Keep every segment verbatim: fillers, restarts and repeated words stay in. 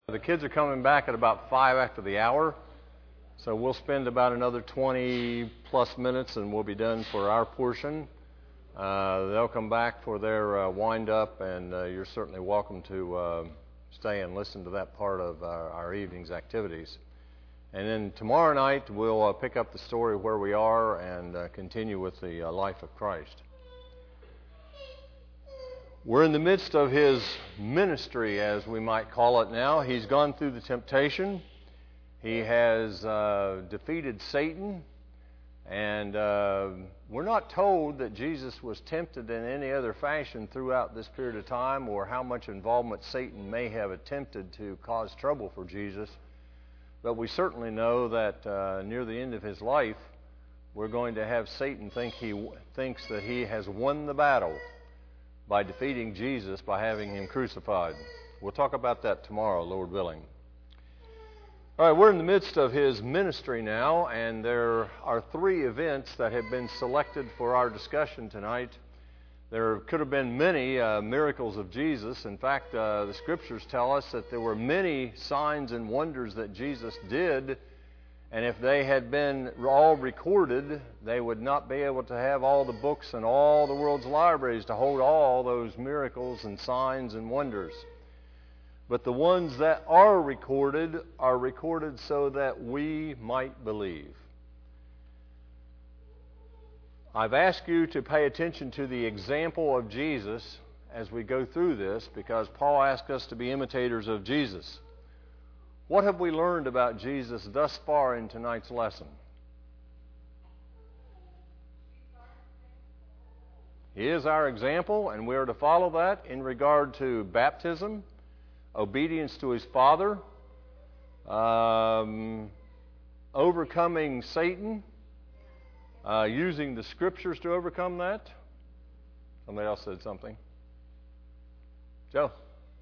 The kids are coming back at about five after the hour, so we'll spend about another twenty plus minutes and we'll be done for our portion. Uh, they'll come back for their uh, wind-up, and uh, you're certainly welcome to uh, stay and listen to that part of our, our evening's activities. And then tomorrow night we'll uh, pick up the story where we are and uh, continue with the uh, life of Christ. We're in the midst of his ministry, as we might call it now. He's gone through the temptation. He has uh, defeated Satan. And uh, we're not told that Jesus was tempted in any other fashion throughout this period of time, or how much involvement Satan may have attempted to cause trouble for Jesus. But we certainly know that uh, near the end of his life, we're going to have Satan think he thinks that he has won the battle by defeating Jesus by having him crucified. We'll talk about that tomorrow, Lord willing. All right, we're in the midst of his ministry now, and there are three events that have been selected for our discussion tonight. There could have been many uh, miracles of Jesus. In fact, uh, the Scriptures tell us that there were many signs and wonders that Jesus did, and if they had been all recorded, they would not be able to have all the books and all the world's libraries to hold all those miracles and signs and wonders. But the ones that are recorded are recorded so that we might believe. I've asked you to pay attention to the example of Jesus as we go through this, because Paul asked us to be imitators of Jesus. What have we learned about Jesus thus far in tonight's lesson? He is our example, and we are to follow that in regard to baptism, obedience to his Father, um, overcoming Satan, uh, using the Scriptures to overcome that. Somebody else said something. Joe?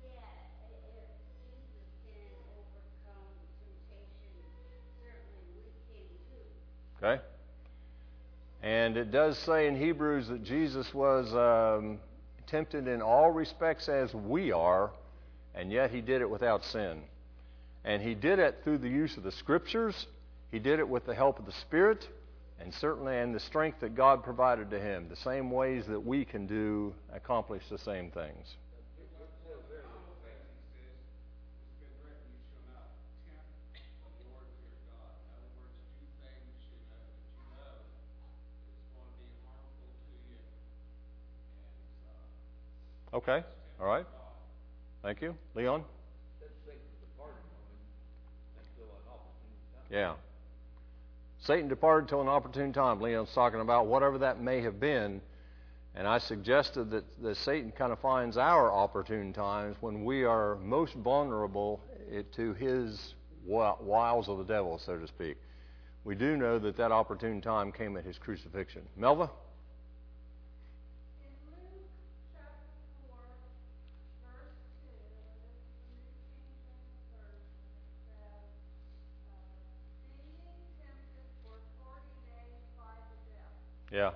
Okay. And it does say in Hebrews that Jesus was um, tempted in all respects as we are, and yet he did it without sin. And he did it through the use of the Scriptures. He did it with the help of the Spirit, and certainly in the strength that God provided to him. The same ways that we can do, accomplish the same things. Okay, all right. Thank you. Leon? Yeah. Satan departed till an opportune time. Leon's talking about whatever that may have been. And I suggested that, that Satan kind of finds our opportune times when we are most vulnerable to his wiles of the devil, so to speak. We do know that that opportune time came at his crucifixion. Melva? Yeah.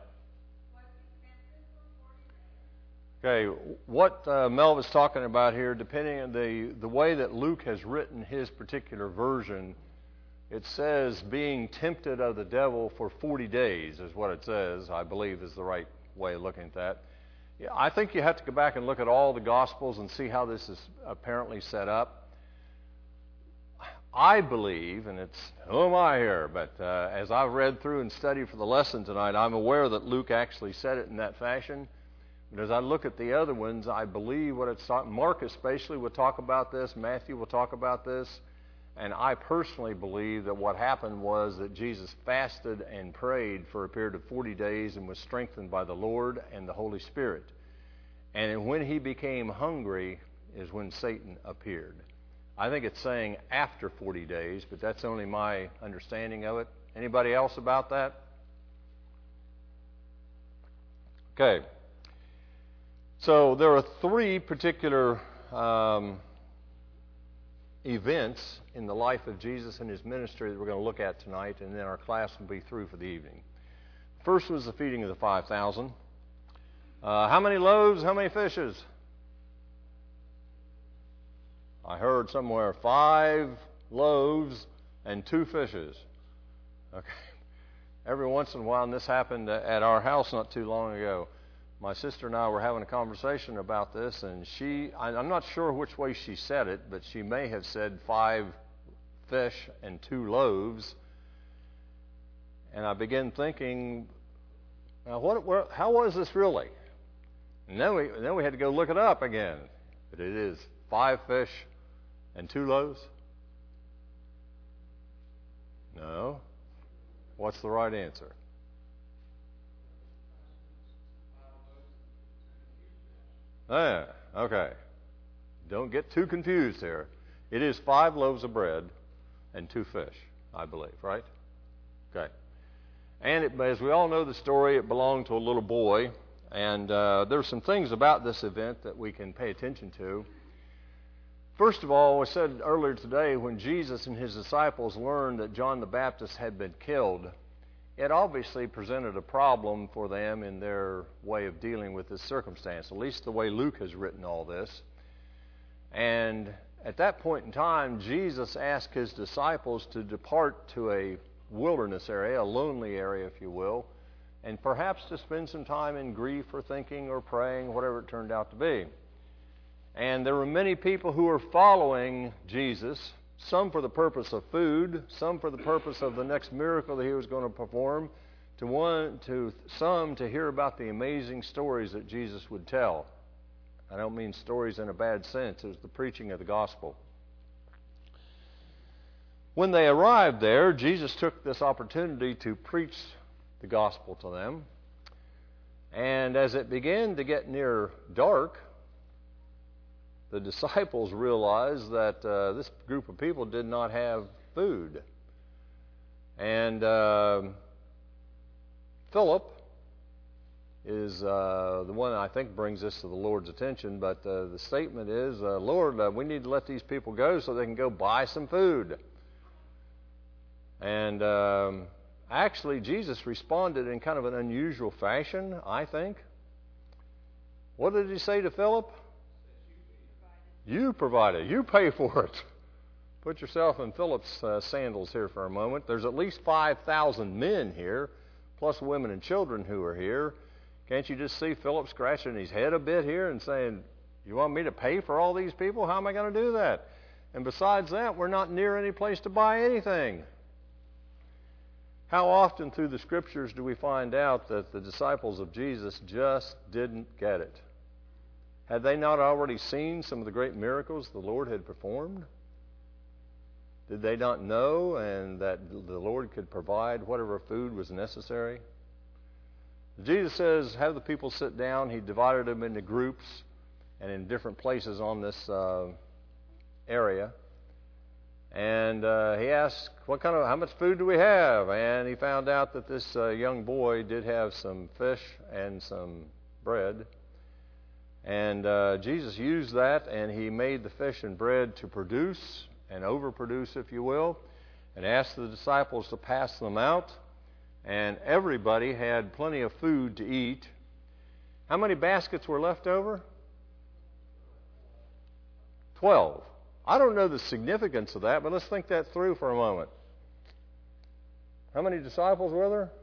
Okay, what uh, Melva's talking about here, depending on the, the way that Luke has written his particular version, it says being tempted of the devil for forty days is what it says, I believe is the right way of looking at that. Yeah, I think you have to go back and look at all the Gospels and see how this is apparently set up. I believe, and it's, who am I here, but uh, as I've read through and studied for the lesson tonight, I'm aware that Luke actually said it in that fashion. But as I look at the other ones, I believe what it's talking, Mark especially will talk about this, Matthew will talk about this, and I personally believe that what happened was that Jesus fasted and prayed for a period of forty days and was strengthened by the Lord and the Holy Spirit. And when he became hungry is when Satan appeared. I think it's saying after forty days, but that's only my understanding of it. Anybody else about that? Okay. So there are three particular um, events in the life of Jesus and his ministry that we're going to look at tonight, and then our class will be through for the evening. First was the feeding of the five thousand. Uh, how many loaves, how many fishes? I heard somewhere five loaves and two fishes. Okay. Every once in a while, and this happened at our house not too long ago, my sister and I were having a conversation about this, and she, I'm not sure which way she said it, but she may have said five fish and two loaves. And I began thinking, now what, what how was this really? And then we, then we had to go look it up again. But it is five fish and two loaves? No. What's the right answer? Ah, okay. Don't get too confused here. It is five loaves of bread and two fish, I believe, right? Okay. And it, as we all know the story, it belonged to a little boy. And uh, there's some things about this event that we can pay attention to. First of all, I said earlier today, when Jesus and his disciples learned that John the Baptist had been killed, it obviously presented a problem for them in their way of dealing with this circumstance, at least the way Luke has written all this. And at that point in time, Jesus asked his disciples to depart to a wilderness area, a lonely area, if you will, and perhaps to spend some time in grief or thinking or praying, whatever it turned out to be. And there were many people who were following Jesus, some for the purpose of food, some for the purpose of the next miracle that he was going to perform, to one, to some to hear about the amazing stories that Jesus would tell. I don't mean stories in a bad sense. It was the preaching of the gospel. When they arrived there, Jesus took this opportunity to preach the gospel to them. And as it began to get near dark, the disciples realized that uh, this group of people did not have food. And uh, Philip is uh, the one I think brings this to the Lord's attention, but uh, the statement is, uh, Lord, uh, we need to let these people go so they can go buy some food. And um, actually, Jesus responded in kind of an unusual fashion, I think. What did he say to Philip? You provide it. You pay for it. Put yourself in Philip's uh, sandals here for a moment. There's at least five thousand men here, plus women and children who are here. Can't you just see Philip scratching his head a bit here and saying, you want me to pay for all these people? How am I going to do that? And besides that, we're not near any place to buy anything. How often through the Scriptures do we find out that the disciples of Jesus just didn't get it? Had they not already seen some of the great miracles the Lord had performed? Did they not know and that the Lord could provide whatever food was necessary? Jesus says, have the people sit down. He divided them into groups and in different places on this uh, area. And uh, he asked, what kind of, how much food do we have? And he found out that this uh, young boy did have some fish and some bread. And uh, Jesus used that, and he made the fish and bread to produce and overproduce, if you will, and asked the disciples to pass them out. And everybody had plenty of food to eat. How many baskets were left over? Twelve. I don't know the significance of that, but let's think that through for a moment. How many disciples were there?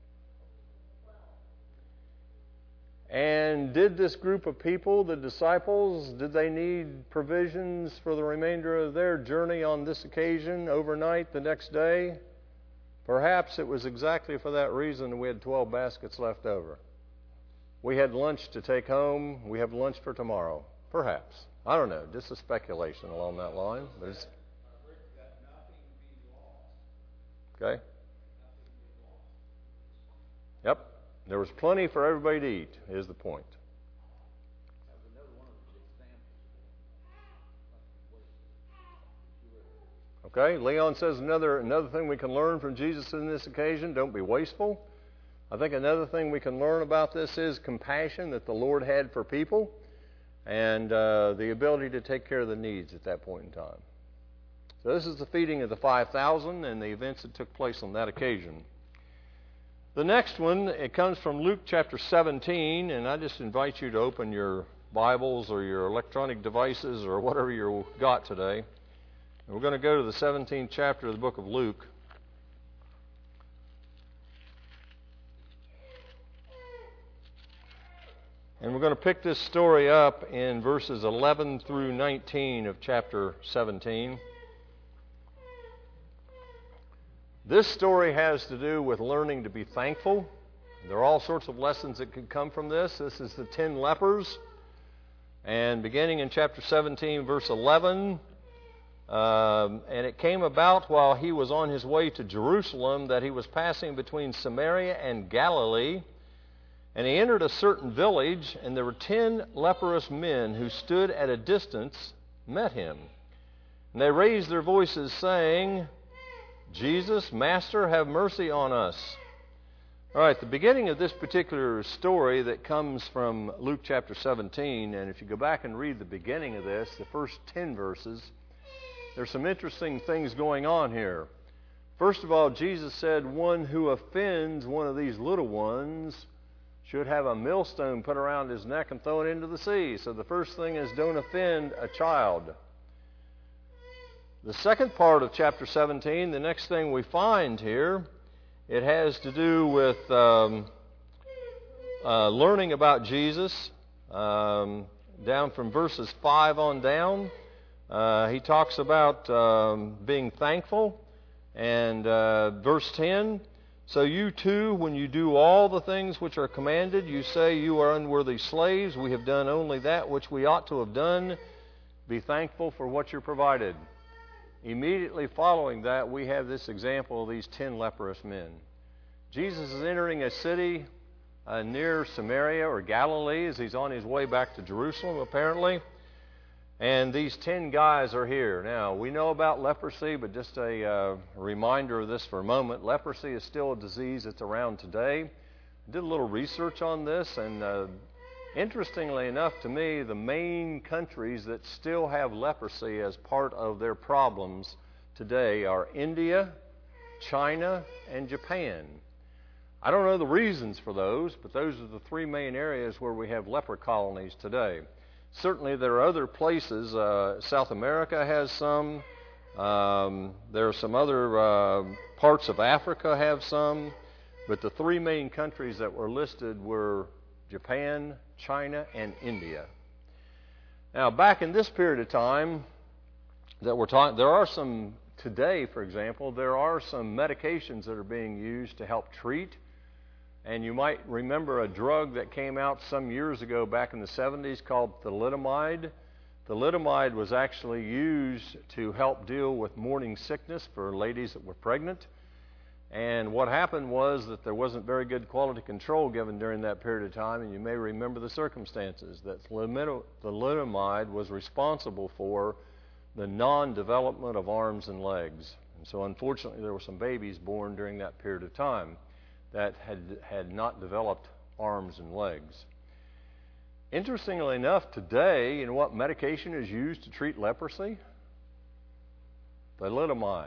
And did this group of people, the disciples, did they need provisions for the remainder of their journey on this occasion, overnight, the next day? Perhaps it was exactly for that reason we had twelve baskets left over. We had lunch to take home. We have lunch for tomorrow. Perhaps. I don't know. Just a speculation along that line. But it's... Okay. Yep. There was plenty for everybody to eat, is the point. Okay, Leon says another another thing we can learn from Jesus in this occasion, don't be wasteful. I think another thing we can learn about this is compassion that the Lord had for people and uh, the ability to take care of the needs at that point in time. So this is the feeding of the five thousand and the events that took place on that occasion. The next one, it comes from Luke chapter seventeen, and I just invite you to open your Bibles or your electronic devices or whatever you've got today. And we're going to go to the seventeenth chapter of the book of Luke. And we're going to pick this story up in verses eleven through nineteen of chapter seventeen. This story has to do with learning to be thankful. There are all sorts of lessons that could come from this. This is the ten lepers. And beginning in chapter seventeen, verse eleven, um, and it came about while he was on his way to Jerusalem that he was passing between Samaria and Galilee. And he entered a certain village, and there were ten leprous men who stood at a distance, met him. And they raised their voices, saying, Jesus, Master, have mercy on us. All right, the beginning of this particular story that comes from Luke chapter seventeen, and if you go back and read the beginning of this, the first ten verses, there's some interesting things going on here. First of all, Jesus said, one who offends one of these little ones should have a millstone put around his neck and throw it into the sea. So the first thing is, don't offend a child. The second part of chapter seventeen, the next thing we find here, it has to do with um, uh, learning about Jesus. Um, down from verses five on down, uh, he talks about um, being thankful. And uh, verse ten, so you too, when you do all the things which are commanded, you say you are unworthy slaves. We have done only that which we ought to have done. Be thankful for what you're provided. Immediately following that, we have this example of these ten leprous men. Jesus is entering a city uh, near Samaria or Galilee as he's on his way back to Jerusalem, apparently. And these ten guys are here. Now, we know about leprosy, but just a uh, reminder of this for a moment. Leprosy is still a disease that's around today. I did a little research on this, and uh, interestingly enough to me, the main countries that still have leprosy as part of their problems today are India, China, and Japan. I don't know the reasons for those, but those are the three main areas where we have leper colonies today. Certainly there are other places. Uh, South America has some. Um, there are some other uh, parts of Africa have some. But the three main countries that were listed were Japan, China, and India. Now, back in this period of time that we're talking, there are some, today, for example, there are some medications that are being used to help treat. And you might remember a drug that came out some years ago back in the seventies called thalidomide. Thalidomide was actually used to help deal with morning sickness for ladies that were pregnant. And what happened was that there wasn't very good quality control given during that period of time, and you may remember the circumstances, that thalidomide was responsible for the non-development of arms and legs. And so unfortunately there were some babies born during that period of time that had, had not developed arms and legs. Interestingly enough, today, you know what medication is used to treat leprosy? Thalidomide.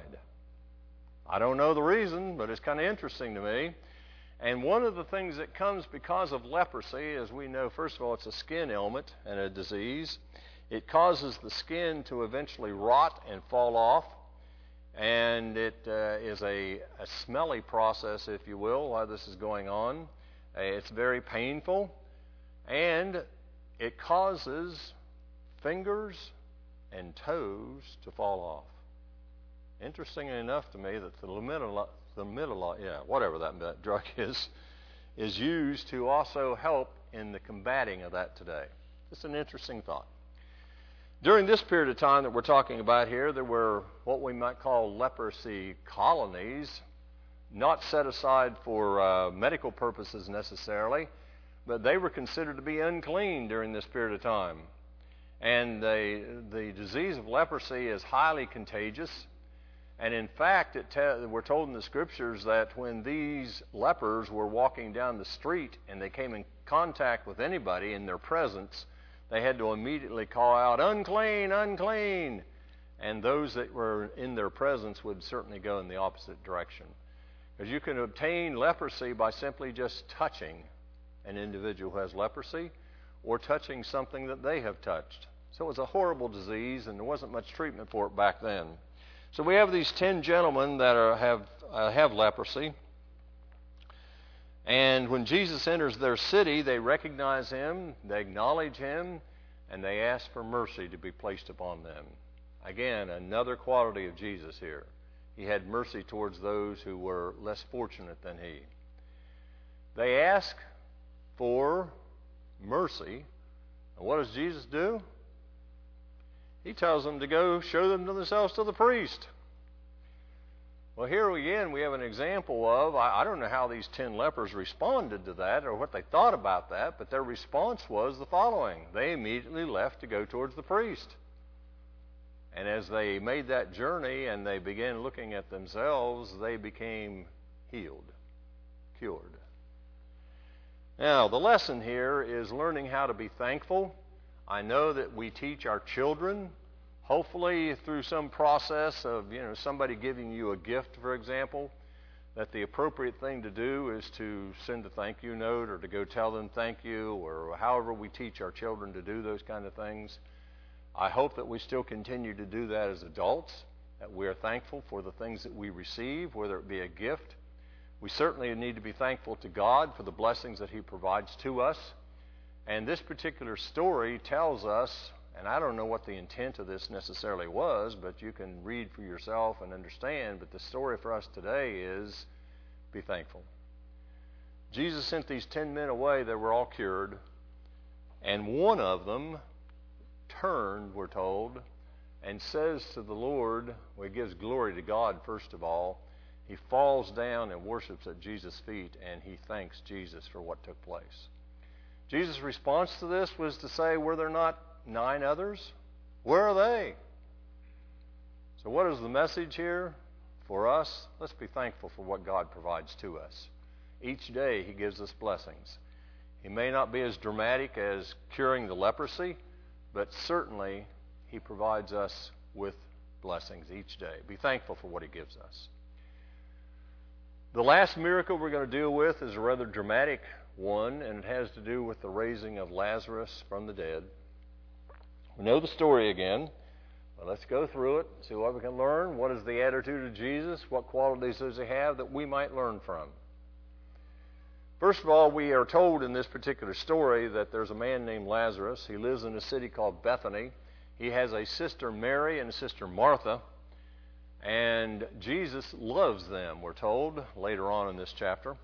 I don't know the reason, but it's kind of interesting to me. And one of the things that comes because of leprosy, as we know, first of all, it's a skin ailment and a disease. It causes the skin to eventually rot and fall off. And it uh, is a, a smelly process, if you will, while this is going on. Uh, it's very painful. And it causes fingers and toes to fall off. Interestingly enough to me that the thalidomide, thalidomide, yeah, whatever that drug is, is used to also help in the combating of that today. It's an interesting thought. During this period of time that we're talking about here, there were what we might call leprosy colonies, not set aside for uh, medical purposes necessarily, but they were considered to be unclean during this period of time. And the, the disease of leprosy is highly contagious. And in fact, it te- we're told in the scriptures that when these lepers were walking down the street and they came in contact with anybody in their presence, they had to immediately call out, unclean, unclean. And those that were in their presence would certainly go in the opposite direction. Because you can obtain leprosy by simply just touching an individual who has leprosy, or touching something that they have touched. So it was a horrible disease, and there wasn't much treatment for it back then. So we have these ten gentlemen that are, have, uh, have leprosy. And when Jesus enters their city, they recognize him, they acknowledge him, and they ask for mercy to be placed upon them. Again, another quality of Jesus here. He had mercy towards those who were less fortunate than he. They ask for mercy. And what does Jesus do? He tells them to go show them to themselves to the priest. Well, here again we have an example of, I, I don't know how these ten lepers responded to that or what they thought about that, but their response was the following. They immediately left to go towards the priest. And as they made that journey and they began looking at themselves, they became healed, cured. Now, the lesson here is learning how to be thankful. I know that we teach our children, hopefully through some process of, you know, somebody giving you a gift, for example, that the appropriate thing to do is to send a thank you note or to go tell them thank you, or however we teach our children to do those kind of things. I hope that we still continue to do that as adults, that we are thankful for the things that we receive, whether it be a gift. We certainly need to be thankful to God for the blessings that he provides to us. And this particular story tells us, and I don't know what the intent of this necessarily was, but you can read for yourself and understand, but the story for us today is be thankful. Jesus sent these ten men away that were all cured, and one of them turned, we're told, and says to the Lord, well, he gives glory to God first of all. He falls down and worships at Jesus' feet, and he thanks Jesus for what took place. Jesus' response to this was to say, were there not nine others? Where are they? So what is the message here for us? Let's be thankful for what God provides to us. Each day he gives us blessings. He may not be as dramatic as curing the leprosy, but certainly he provides us with blessings each day. Be thankful for what he gives us. The last miracle we're going to deal with is a rather dramatic one, and it has to do with the raising of Lazarus from the dead. We know the story again. Well, let's go through it, see what we can learn. What is the attitude of Jesus? What qualities does he have that we might learn from? First of all, we are told in this particular story that there's a man named Lazarus. He lives in a city called Bethany. He has a sister Mary and a sister Martha. And Jesus loves them, we're told, later on in this chapter.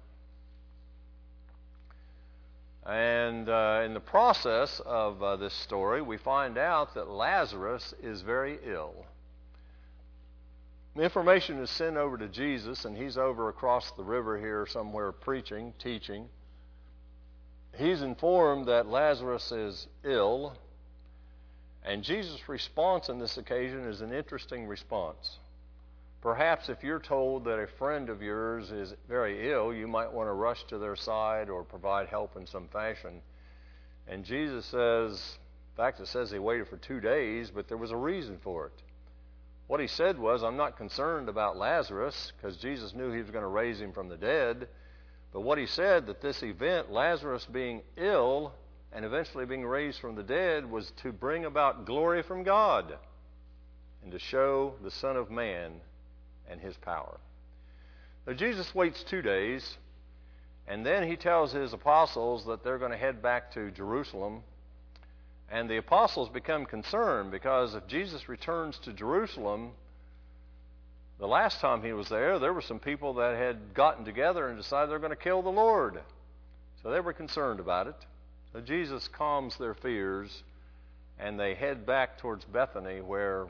And uh, in the process of uh, this story, we find out that Lazarus is very ill. The information is sent over to Jesus, and he's over across the river here somewhere preaching, teaching. He's informed that Lazarus is ill, and Jesus' response on this occasion is an interesting response. Perhaps if you're told that a friend of yours is very ill, you might want to rush to their side or provide help in some fashion. And Jesus says, in fact, it says he waited for two days, but there was a reason for it. What he said was, I'm not concerned about Lazarus, because Jesus knew he was going to raise him from the dead. But what he said, that this event, Lazarus being ill and eventually being raised from the dead, was to bring about glory from God and to show the Son of Man and his power. Now, Jesus waits two days, and then he tells his apostles that they're going to head back to Jerusalem. And the apostles become concerned, because if Jesus returns to Jerusalem, the last time he was there, there were some people that had gotten together and decided they're going to kill the Lord. So they were concerned about it. So Jesus calms their fears, and they head back towards Bethany, where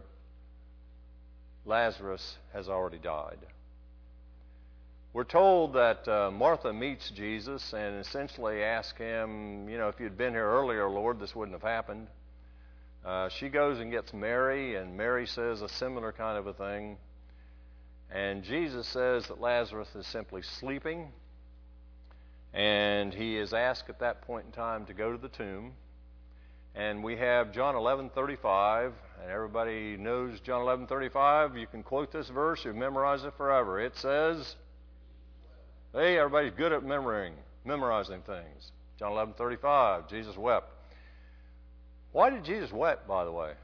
Lazarus has already died. We're told that uh, Martha meets Jesus and essentially asks him, you know, if you'd been here earlier, Lord, this wouldn't have happened. Uh, she goes and gets Mary, and Mary says a similar kind of a thing. And Jesus says that Lazarus is simply sleeping, and he is asked at that point in time to go to the tomb. And we have John eleven thirty-five, and everybody knows John eleven thirty-five. You can quote this verse, you've memorized it forever. It says, hey, everybody's good at memorizing, memorizing things. John eleven thirty-five, Jesus wept. Why did Jesus weep, by the way?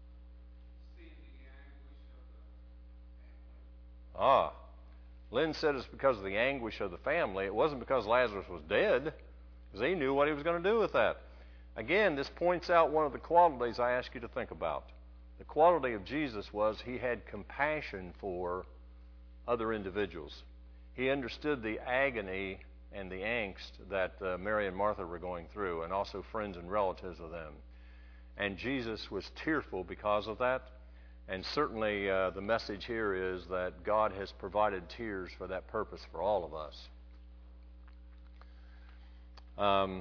Ah, Lynn said it's because of the anguish of the family. It wasn't because Lazarus was dead, because he knew what he was going to do with that. Again, this points out one of the qualities I ask you to think about. The quality of Jesus was he had compassion for other individuals. He understood the agony and the angst that uh, Mary and Martha were going through, and also friends and relatives of them. And Jesus was tearful because of that. And certainly uh, the message here is that God has provided tears for that purpose for all of us. Um,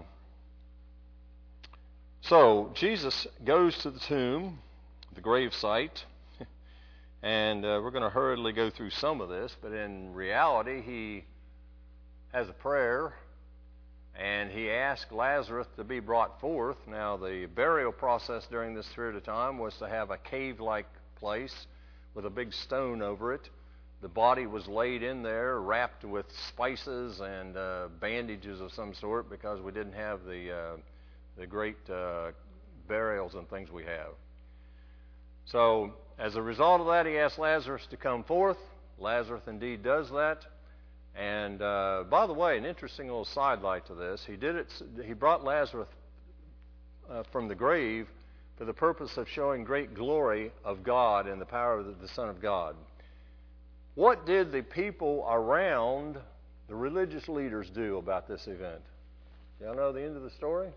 so Jesus goes to the tomb, the grave site, and uh, we're going to hurriedly go through some of this, but in reality he has a prayer, and he asked Lazarus to be brought forth. Now, the burial process during this period of time was to have a cave-like place with a big stone over it. The body was laid in there, wrapped with spices and uh, bandages of some sort, because we didn't have the uh, the great uh, burials and things we have. So, as a result of that, he asked Lazarus to come forth. Lazarus indeed does that. And uh, by the way, an interesting little sidelight to this: he did it. He brought Lazarus uh, from the grave for the purpose of showing great glory of God and the power of the, the Son of God. What did the people around the religious leaders do about this event? Y'all know the end of the story?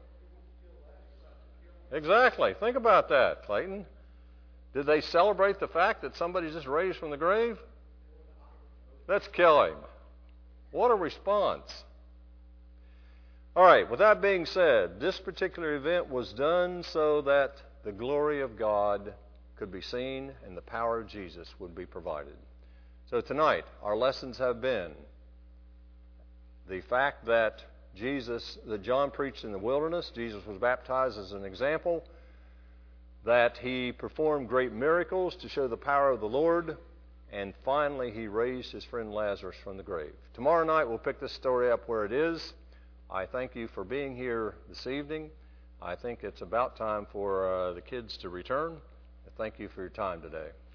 Exactly. Think about that, Clayton. Did they celebrate the fact that somebody just raised from the grave? Let's kill him. What a response. All right, with that being said, this particular event was done so that the glory of God could be seen and the power of Jesus would be provided. So tonight, our lessons have been the fact that Jesus, that John preached in the wilderness, Jesus was baptized as an example, that he performed great miracles to show the power of the Lord, and finally he raised his friend Lazarus from the grave. Tomorrow night we'll pick this story up where it is. I thank you for being here this evening. I think it's about time for uh, the kids to return. Thank you for your time today.